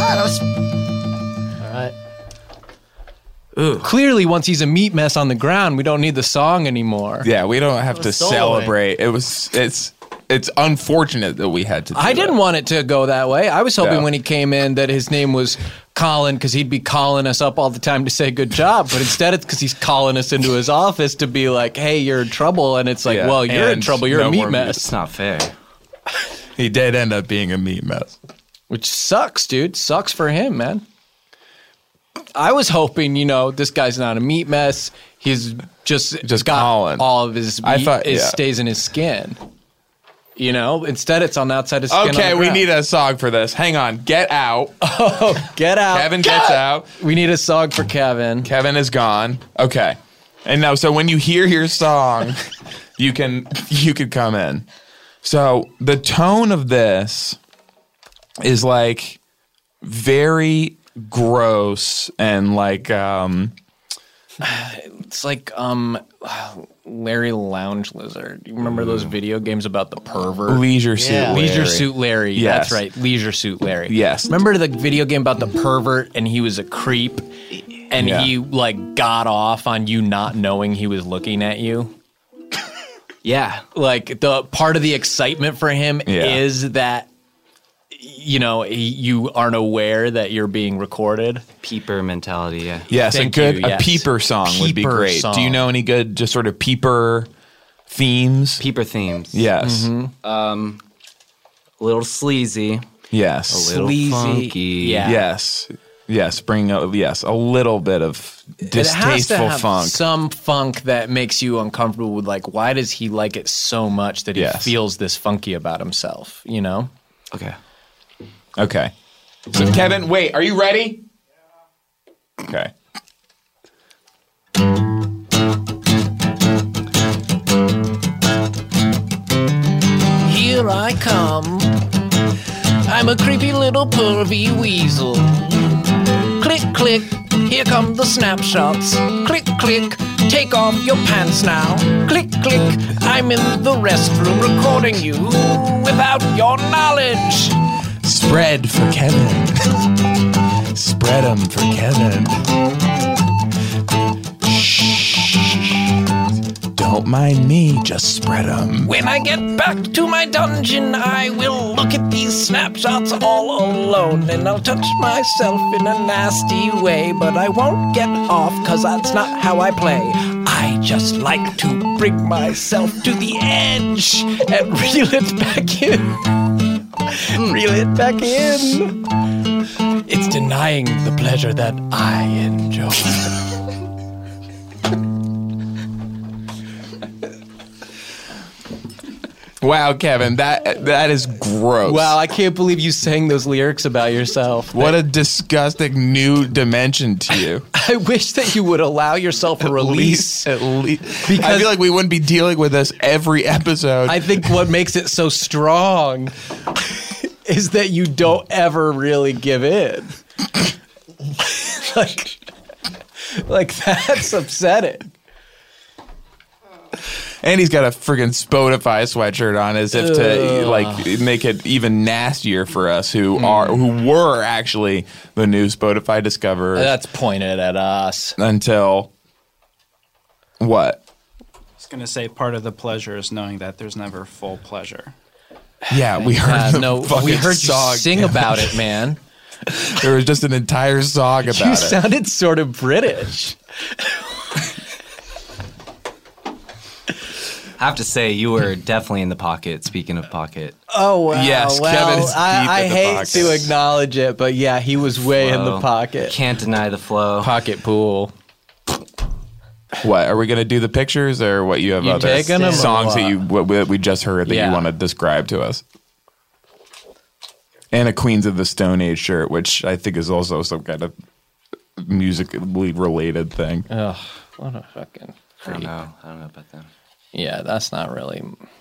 All right. Clearly, once he's a meat mess on the ground, we don't need the song anymore. Yeah, we don't have to was soloing. celebrate. It was it's it's unfortunate that we had to do I didn't that. want it to go that way. I was hoping Yeah. when he came in that his name was Colin because he'd be calling us up all the time to say good job. But instead, it's because he's calling us into his office to be like, hey, you're in trouble. And it's like, Yeah, well, you're in and trouble. You're no a meat more mess. It's not fair. He did end up being a meat mess. Which sucks, dude. Sucks for him, man. I was hoping, you know, this guy's not a meat mess. He's just Just got Colin. all of his meat I thought- it yeah. stays in his skin. You know, instead it's on the outside of his skin. Okay, on the we ground. need a song for this. Hang on. Get out. Get out. Kevin gets out. We need a song for Kevin. Kevin is gone. Okay. And now, so when you hear your song, you can you can come in. So the tone of this is like very gross and like um It's like um, Larry Lounge Lizard. You remember those video games about the pervert? Leisure Suit Yeah. Larry. Leisure Suit Larry. Yes. That's right. Leisure Suit Larry. Yes. Remember the video game about the pervert and he was a creep and Yeah. he like got off on you not knowing he was looking at you? Yeah. Like the part of the excitement for him Yeah. is that you know, you aren't aware that you're being recorded. Peeper mentality, yeah. Yes, Thank a good you, yes. a peeper song would be Peeper great. song. Do you know any good just sort of peeper themes? Peeper themes. Yes. Mm-hmm. Um, a little sleazy, Yes. a little Sleazy, funky. yeah. Yes. Yes. Bring a, yes, a little bit of It has to distasteful have funk. some funk that makes you uncomfortable with, like, why does he like it so much that he Yes. feels this funky about himself, you know? Okay. Okay. So Kevin, wait, are you ready? Okay. Here I come. I'm a creepy little pervy weasel. Click, click, here come the snapshots. Click, click, take off your pants now. Click, click, I'm in the restroom recording you without your knowledge. Spread for Kevin. Spread 'em for Kevin. Don't mind me, just spread 'em. When I get back to my dungeon, I will look at these snapshots all alone, and I'll touch myself in a nasty way, but I won't get off, cause that's not how I play. I just like to bring myself to the edge and reel it back in. Reel it back in. It's denying the pleasure that I enjoy. Wow, Kevin, that that is gross. Wow, I can't believe you sang those lyrics about yourself. What a disgusting new dimension to you. I wish that you would allow yourself a release. At least, Because- I feel like we wouldn't be dealing with this every episode. I think what makes it so strong is that you don't ever really give in. like, like that's upsetting. And he's got a friggin' Spotify sweatshirt on, as if to like make it even nastier for us who are who were actually the new Spotify discoverers That's pointed at us. until what? I was going to say part of the pleasure is knowing that there's never full pleasure. Yeah, we heard Uh, the no, fucking we heard you song. sing about it, man. There was just an entire song about You it. sounded sort of British. I have to say, you were definitely in the pocket, speaking of pocket. Oh wow! Yes, well, Kevin is deep I, I in the hate pocket. to acknowledge it, but yeah, he was way in the Flow. pocket. Can't deny the flow. Pocket pool. What, are we going to do the pictures, or what you have You other taking 'em or songs that what? you what, what we just heard that Yeah. you want to describe to us? And a Queens of the Stone Age shirt, which I think is also some kind of musically related thing. Ugh, what a fucking I don't creep. know. I don't know about them. Yeah, that's not really.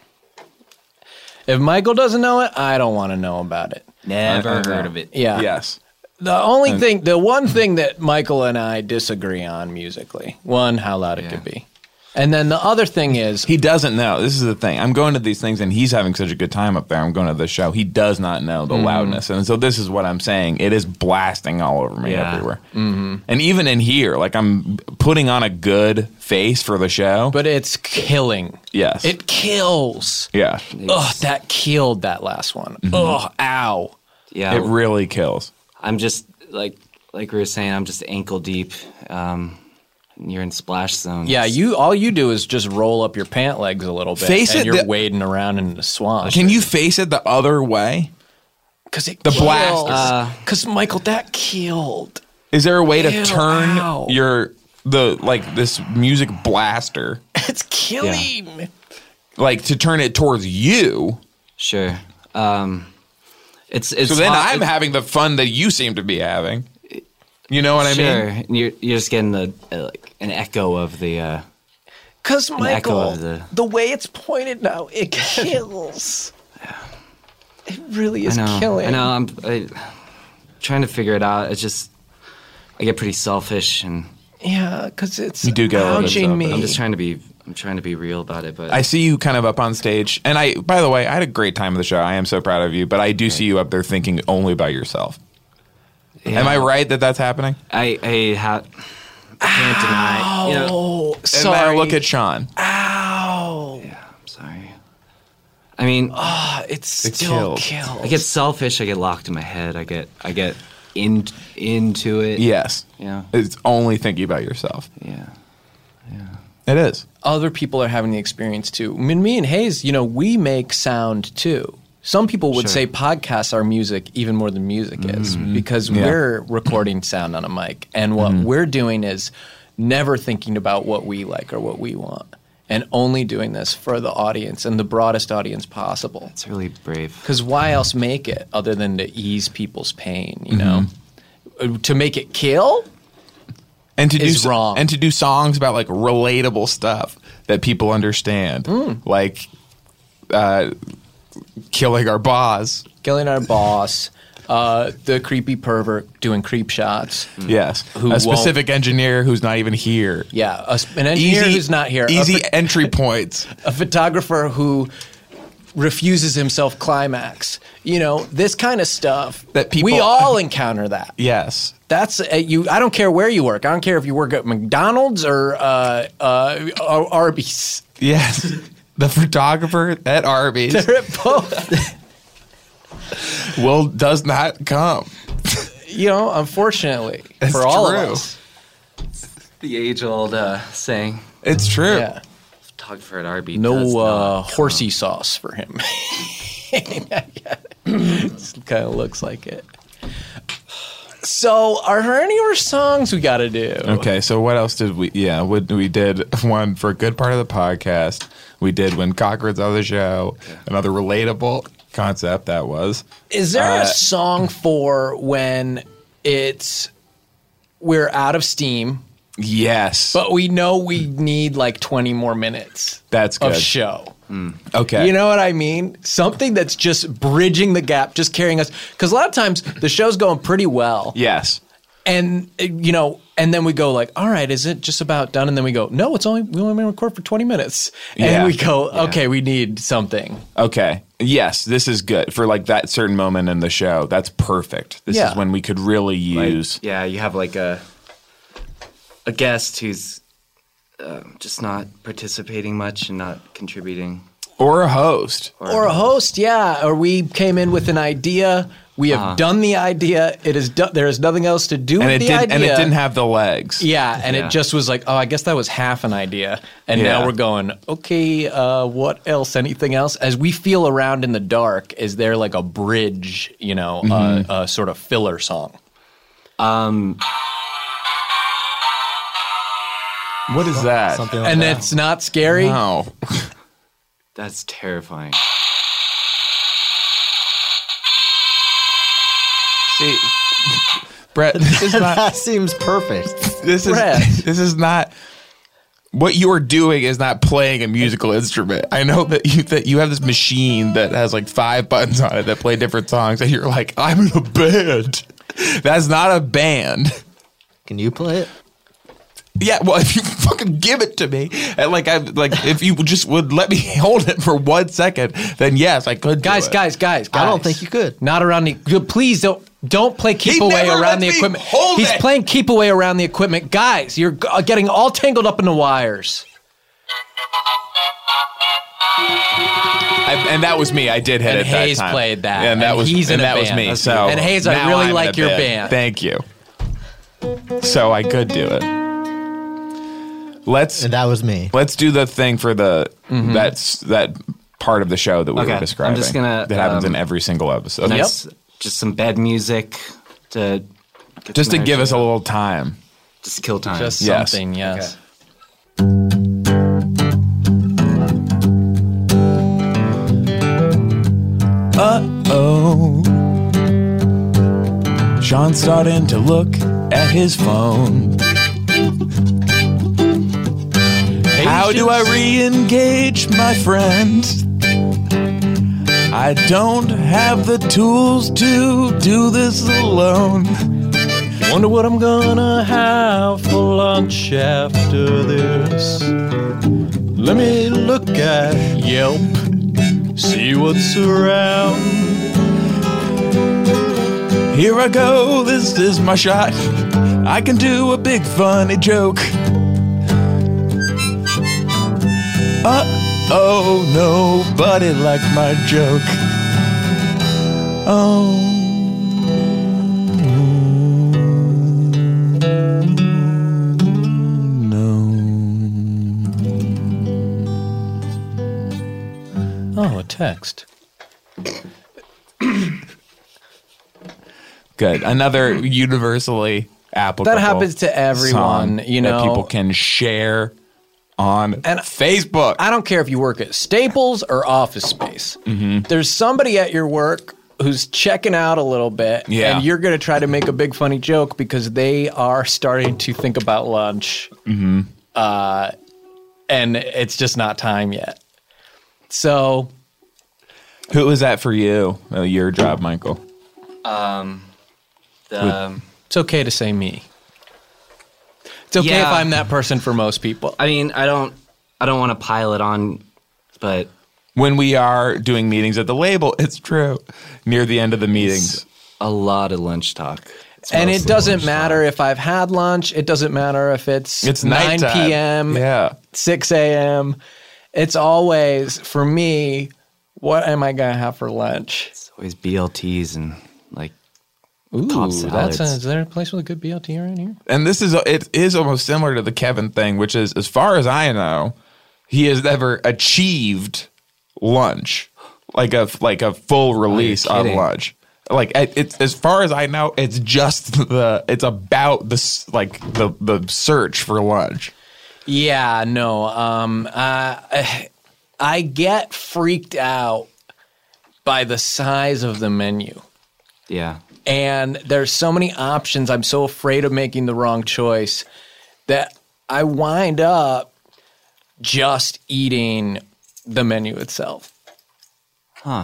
If Michael doesn't know it, I don't want to know about it. Never I- I heard know. of it. Yeah. Yes. The only thing, the one thing that Michael and I disagree on musically, one, how loud it Yeah. could be. And then the other thing is, He doesn't know. This is the thing. I'm going to these things and he's having such a good time up there. I'm going to the show. He does not know the loudness. And so this is what I'm saying. It is blasting all over me Yeah. everywhere. Mm-hmm. And even in here, like I'm putting on a good face for the show. but it's killing. yes. It kills. yeah. Ugh, that killed that last one. Ugh, ow. Yeah, It really kills. I'm just like like we were saying. I'm just ankle deep. Um, you're in splash zone. Yeah, you. All you do is just roll up your pant legs a little bit, Face and it, you're the- wading around in the swamp. Can you face it the other way? Because it The kills. blast Because Michael, that killed. Is there a way to Ew, turn ow. your the like this music blaster, It's killing. like to turn it towards you? Sure. Um, it's it's So then hot- I'm having the fun that you seem to be having. You know what I sure. mean? And you're you're just getting the uh, like an echo of the. Uh, Because echo Michael, of the... the- way it's pointed now, it kills. It really I is know. killing. I know. I'm I, trying to figure it out. It's just I get pretty selfish, and Yeah, because it's You do get a little bit ouching me. selfish. I'm just trying to be I'm trying to be real about it. But I see you kind of up on stage, and I. By the way, I had a great time of the show. I am so proud of you, but I do see you up there thinking only about yourself. yeah, Am I right that that's happening? I I have can't deny. You know, Oh, And sorry. then I look at Sean. Ow. I'm sorry. I mean, Ah, it's It still killed. kills. I get selfish. I get locked in my head. I get I get in into it. Yes. Yeah. It's only thinking about yourself. Yeah. It is. Other people are having the experience too. I mean, me and Hayes, you know, we make sound too. Some people would Sure. say podcasts are music even more than music is because Yeah. we're recording sound on a mic. And what we're doing is never thinking about what we like or what we want and only doing this for the audience and the broadest audience possible. It's really brave. Because why else make it other than to ease people's pain, you know? Uh, To make it kill? And to do Is so- wrong. and to do songs about like relatable stuff that people understand, like uh, killing our boss. Killing our boss, uh, the creepy pervert doing creep shots. Yes, Who a specific engineer who's not even here. Yeah, a, an engineer Easy- who's not here. A Easy pho- entry points. a photographer who refuses himself climax. You know, this kind of stuff. That people- we all encounter that. Yes. That's uh, you. I don't care where you work. I don't care if you work at McDonald's or uh, uh, Ar- Arby's. Yes. The photographer at Arby's They're at both. will does not come. You know, unfortunately It's for all true. of us. The age-old uh, saying, It's true. Yeah. photographer at Arby. does No uh, not horsey sauce for him. It kind of looks like it. So, are there any more songs we got to do? Okay, so what else did we? Yeah, we, we did one for a good part of the podcast. We did when Cochran's on the show. Another relatable concept that was. Is there Uh, a song for when it's we're out of steam, Yes, but we know we need like twenty more minutes that's of good. show? Okay, You know what I mean? Something that's just bridging the gap, just carrying us. Because a lot of times the show's going pretty well. yes, And, uh, you know, and then we go like, all right, is it just about done? And then we go, no, it's only, we only been record for twenty minutes. And Yeah. we go, okay, we need something. okay, yes. This is good for like that certain moment in the show. That's perfect. This Yeah. is when we could really Like, use. yeah, you have like a a guest who's uh, just not participating much and not contributing. Or a host. Or a host, yeah. Or we came in with an idea. We have Uh-huh. done the idea. It is do- there is nothing else to do And with it the did, idea. and it didn't have the legs. Yeah, and Yeah. it just was like, oh, I guess that was half an idea. And Yeah. now we're going, okay, uh, what else? Anything else? As we feel around in the dark, is there like a bridge, you know, Mm-hmm. uh, a sort of filler song? Um, What is that? Something like And that. it's not scary? No. that's terrifying. See, Brett, this is not. That seems perfect. This is Brett. this is not. What you are doing is not playing a musical instrument. I know that you that you have this machine that has like five buttons on it that play different songs, and you're like, I'm in a band. That's not a band. Can you play it? Yeah, well, if you fucking give it to me, and like I like, if you just would let me hold it for one second, then yes, I could. do Guys, it. guys, guys, guys. I don't think you could. Not around the. Please don't don't play keep He away never around lets the me equipment. hold He's it. playing keep away around the equipment. Guys, you're g- getting all tangled up in the wires. I, and that was me. I did hit And it Hayes that time. played that, and that and was he's in and a that was band. me. That's So good. And Hayes, I now really I'm in like a your band. band. Thank you. So I could do it. Let's And that was me. let's do the thing for the that's that part of the show that we Okay, were I'm describing. just gonna, that happens um, in every single episode. Nice, just some bed music to get Just some to give energy us a up. little time. just kill time. Just Yes. something, yes. Uh-oh. Sean's starting to look at his phone. How do I re-engage my friend? I don't have the tools to do this alone. Wonder what I'm gonna have for lunch after this. Let me look at Yelp, see what's around. Here I go, this is my shot. I can do a big funny joke. Oh, nobody liked my joke. Oh. Oh, a text. Good. Another universally applicable. That happens to everyone, song you know. that people can share on And Facebook. I don't care if you work at Staples or Office Space. Mm-hmm. There's somebody at your work who's checking out a little bit, Yeah. and you're going to try to make a big funny joke because they are starting to think about lunch, Mm-hmm. uh, and it's just not time yet. So, Who was that for you? Uh, your job, Michael. Um, the, it's okay to say me. It's okay Yeah. if I'm that person for most people. I mean, I don't, I don't want to pile it on, but When we are doing meetings at the label, it's true. Near the end of the meetings. a lot of lunch talk. It's And it mostly doesn't lunch matter talk. if I've had lunch. It doesn't matter if it's, It's nine nighttime. p.m., Yeah. six a.m. It's always, for me, what am I going to have for lunch? It's always B L Ts and like Ooh, Cobb that's salads. a, is there a place with a good B L T around here? And this is it is almost similar to the Kevin thing, which is, as far as I know, he has never achieved lunch, like a like a full release on kidding. lunch. Like it, it's as far as I know, it's just the it's about the s- like the the search for lunch. Yeah, no. Um, uh, I, I get freaked out by the size of the menu. yeah. And there's so many options. I'm so afraid of making the wrong choice that I wind up just eating the menu itself. Huh.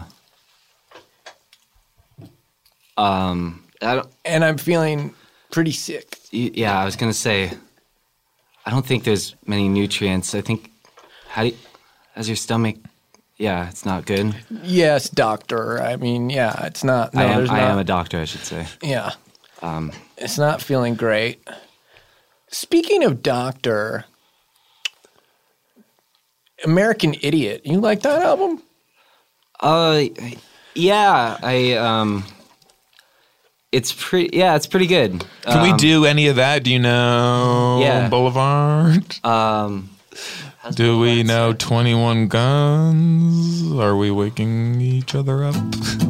Um, I don't. And I'm feeling pretty sick. y- Yeah, I was gonna say. I don't think there's many nutrients. I think. How do you, how's your stomach? Yeah, it's not good. Yes, doctor. I mean, yeah, it's not. No, I am. there's I not, am a doctor, I should say. Yeah. Um, It's not feeling great. Speaking of doctor, American Idiot. You like that album? Uh, yeah, I um, it's pretty. Yeah, it's pretty good. Can we Um, do any of that? Do you know Yeah. Boulevard? Um, how's Do we Boulevard know start? twenty-one Guns? Are we waking each other up?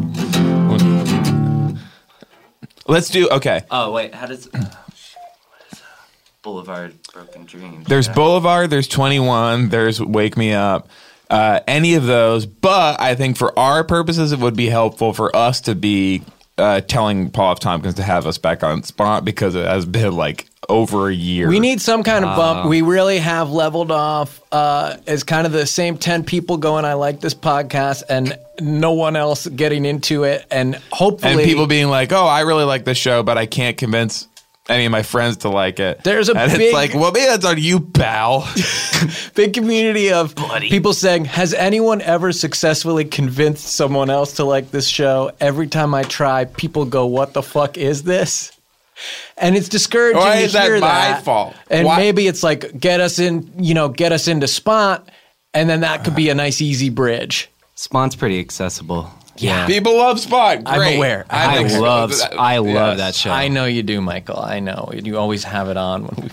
Let's do, okay. Oh wait, how does uh, what is, uh, Boulevard Broken Dreams? There's yeah. Boulevard, there's twenty-one, there's Wake Me Up. Uh, any of those, but I think for our purposes, it would be helpful for us to be uh, telling Paul F. Tompkins to have us back on spot because it has been like over a year. We need some kind of Uh. bump. We really have leveled off uh, as kind of the same ten people going, I like this podcast, and no one else getting into it. And hopefully. and people being like, "Oh, I really like this show, but I can't convince any of my friends to like it." There's a and big- it's like, well, maybe that's on you, pal. big community of people saying, has anyone ever successfully convinced someone else to like this show? Every time I try, people go, what the fuck is this? And it's discouraging Why to is that hear my that. fault? And Why- maybe it's like, get us in, you know, get us into Spot, and then that could be a nice, easy bridge. Spawn's pretty accessible. Yeah. People love Spot. I'm Great. aware. I I'm aware. love. I love Yes. that show. I know you do, Michael. I know. You always have it on when we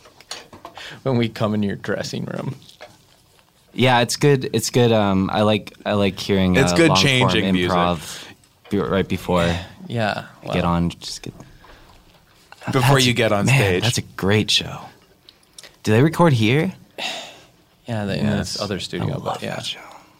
when we come in your dressing room. Yeah, it's good. It's good. Um, I like. I like hearing. It's uh, good long-form changing music. improv be- right before Yeah. I get on. Just get Before That's- you get on man, stage. That's a great show. Do they record here? Yeah, the, in Yes. this other studio, I but love yeah. that show.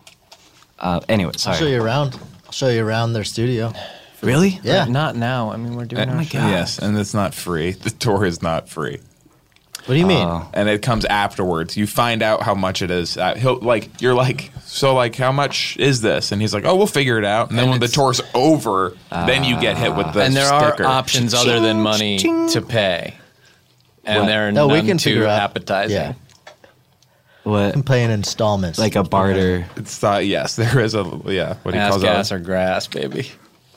Uh, anyway, I'll show sorry. you around. I'll show you around their studio. Really? Yeah. Not now. I mean, we're doing Uh, our show. Yes, and it's not free. The tour is not free. What do you mean? Oh. And it comes afterwards. You find out how much it is. Uh, he'll like you're like, so like how much is this? And he's like, oh, we'll figure it out. And then And when the it's- tour's over, then you get hit with the And there sticker. are options other than money to pay. And What? they're No, we none can too figure out- appetizing. Yeah. What? I'm paying installments. Like a barter? It's uh, yes, there is a yeah. What do you Ass, call gas, that? or grass, baby.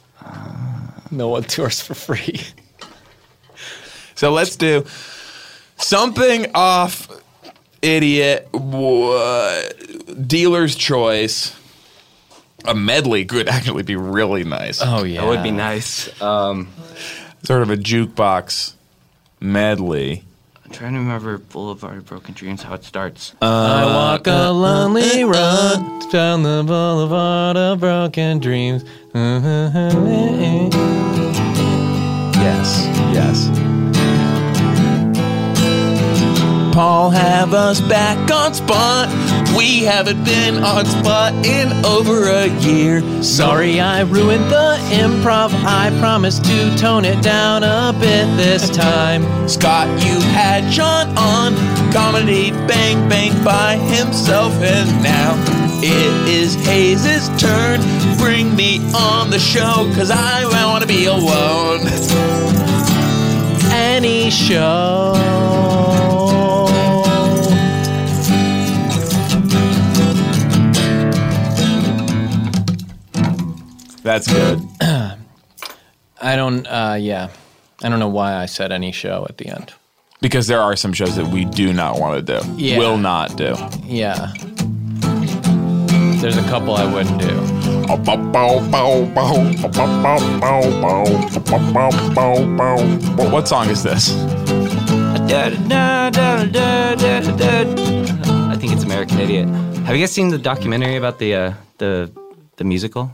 No one tours for free. So let's do something off Idiot, uh, Dealer's Choice. A medley could actually be really nice. Oh, yeah. That would be nice. Um, Sort of a jukebox medley. I'm trying to remember Boulevard of Broken Dreams, how it starts. I walk a lonely road down the boulevard of broken dreams. Yes, yes. Paul, have us back on spot. We haven't been on spot in over a year. Sorry I ruined the improv. I promise to tone it down a bit this time. Scott, you had John on Comedy Bang Bang by himself, and now it is Hayes' turn. Bring me on the show, cause I want to be alone. Any show. That's good. I don't, uh, yeah. I don't know why I said any show at the end. Because there are some shows that we do not want to do. Yeah. Will not do. Yeah. There's a couple I wouldn't do. What, what song is this? I think it's American Idiot. Have you guys seen the documentary about the uh, the the musical?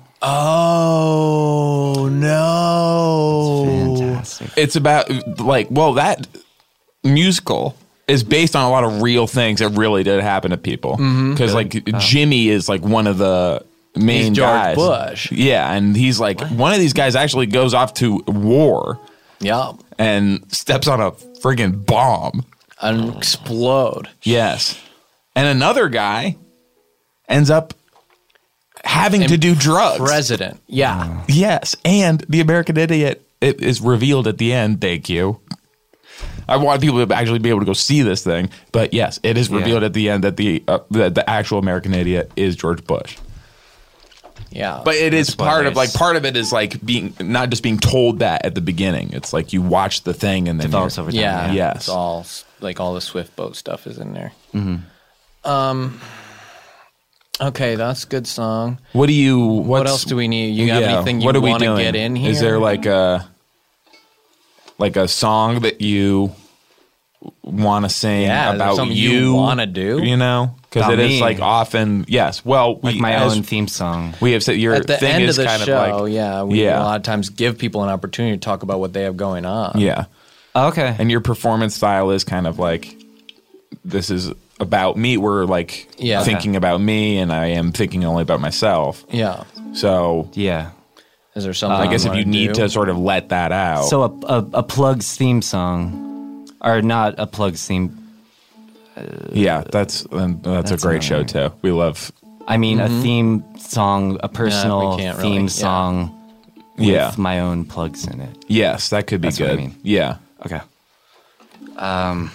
Oh, no. It's fantastic. It's about, like, well, that musical is based on a lot of real things that really did happen to people. Because, like, Jimmy is, like, one of the main He's George guys. Bush. Yeah, and he's, like, one of these guys actually goes off to war Yeah. and steps on a friggin' bomb. And explode. Yes. And another guy ends up having to do drugs. President. Yeah. Yes, and the American Idiot, it is revealed at the end. Thank you. I want people to actually be able to go see this thing, but yes, it is revealed Yeah. at the end that the uh, that the actual American Idiot is George Bush. Yeah. But it is That's part of nice. like part of it is like being not just being told that at the beginning. It's like you watch the thing and then Develops you're- over time. yeah. Yes. It's all, like, all the Swift boat stuff is in there. Mm-hmm. Um, okay, that's a good song. What do you? What what's- else do we need? You got yeah, anything you what are we want to doing? get in here? Is there like a like a song that you want to sing Yeah, is there about something you, you wanna do? You know, because About it is me? like often yes. Well, we, Like my as own theme song. we have said your at the thing end is of the kind show? of like yeah, we yeah. a lot of times give people an opportunity to talk about what they have going on. yeah, Oh, okay. and your performance style is kind of like this is about me. We're like Yeah. thinking about me, and I am thinking only about myself. Yeah. So yeah. Is there something? I guess you if you wanna need do? to sort of let that out. So a, a a Plugs theme song, or not a Plugs theme. yeah, that's um, that's, That's a great show another- too. We love I mean, a theme song, a personal can't really, theme yeah. song with Yeah. my own plugs in it. yes, that could be That's good. what I mean. Yeah, Okay. Um.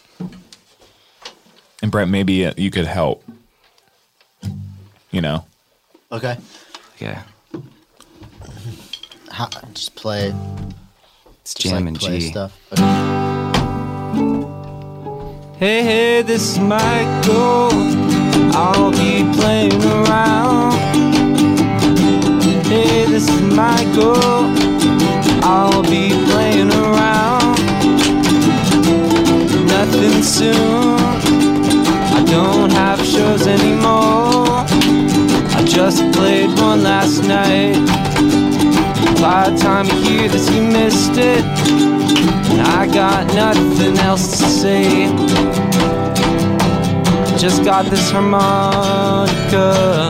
and Brett, maybe uh, you could help. You know, Okay. Yeah. How, just play. It's Just jam like and play G. stuff. Okay. Hey, hey, this is Michael. I'll be playing around. Hey, this is Michael. I'll be playing around. Nothing soon. I don't have shows anymore. I just played one last night. By the time you hear this, you missed it. And I got nothing else to say. Just got this harmonica.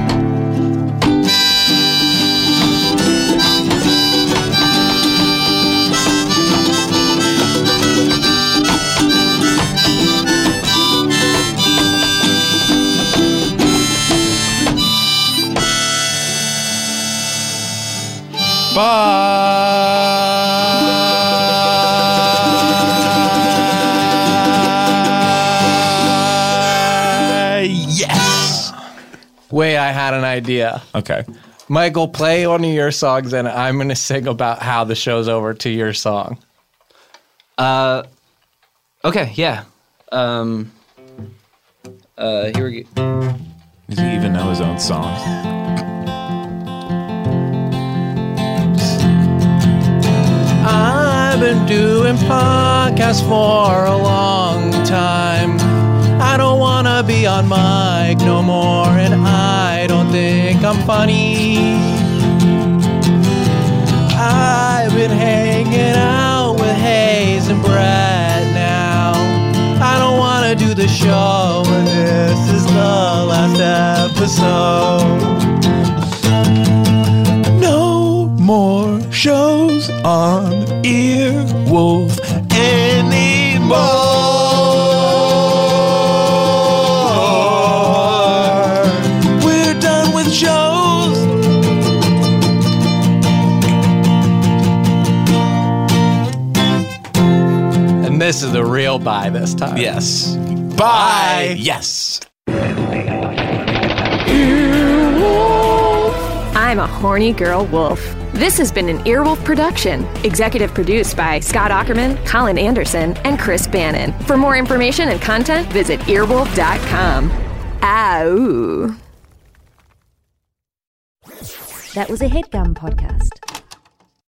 bye. Yes. Wait, I had an idea. Okay. Michael, play one of your songs, and I'm going to sing about how the show's over to your song. Uh, okay, yeah. Um, Uh, here we go. Does he even know his own songs? I've been doing podcasts for a long time. I don't wanna be on mic no more, and I don't think I'm funny. I've been hanging out with Hayes and Brett now. I don't wanna do the show, and this is the last episode. No more shows on Earwolf anymore. We're done with shows. And this is the real bye this time. Yes. Bye. Yes. I'm a horny girl wolf. This has been an Earwolf production. Executive produced by Scott Ackerman, Colin Anderson, and Chris Bannon. For more information and content, visit earwolf dot com. Ow. That was a HeadGum podcast.